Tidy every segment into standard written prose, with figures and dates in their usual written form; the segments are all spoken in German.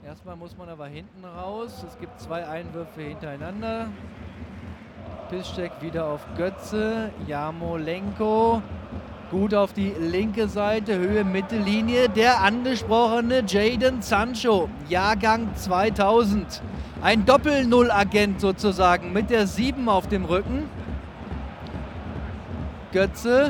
Erstmal muss man aber hinten raus. Es gibt 2 Einwürfe hintereinander. Piszczek wieder auf Götze. Jarmolenko gut auf die linke Seite, Höhe Mittellinie. Der angesprochene Jadon Sancho, Jahrgang 2000. Ein Doppel-Null-Agent sozusagen mit der 7 auf dem Rücken. Götze.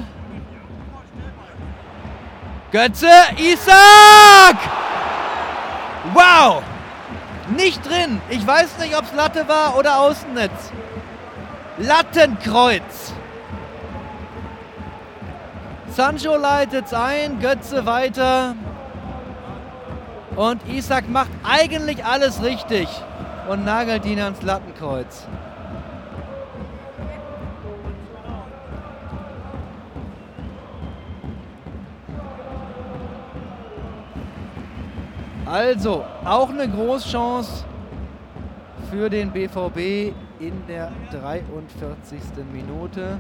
Götze, Isak! Wow! Nicht drin. Ich weiß nicht, ob es Latte war oder Außennetz. Lattenkreuz. Sancho leitet's ein, Götze weiter. Und Isak macht eigentlich alles richtig und nagelt ihn ans Lattenkreuz. Also, auch eine Großchance für den BVB in der 43. Minute.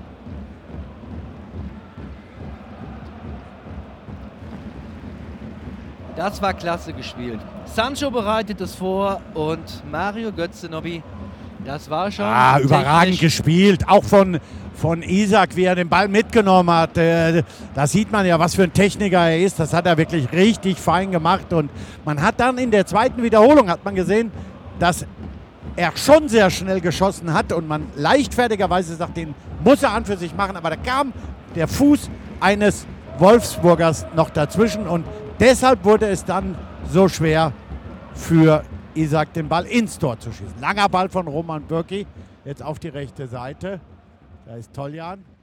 Das war klasse gespielt. Sancho bereitet es vor und Mario Götze, Nobby, das war schon überragend gespielt. Auch von Isak, wie er den Ball mitgenommen hat. Da sieht man ja, was für ein Techniker er ist. Das hat er wirklich richtig fein gemacht. Und man hat dann in der zweiten Wiederholung hat man gesehen, dass er schon sehr schnell geschossen hat und man leichtfertigerweise sagt, den muss er an für sich machen. Aber da kam der Fuß eines Wolfsburgers noch dazwischen und deshalb wurde es dann so schwer für Isak, den Ball ins Tor zu schießen. Langer Ball von Roman Bürki, jetzt auf die rechte Seite. Da ist Toljan.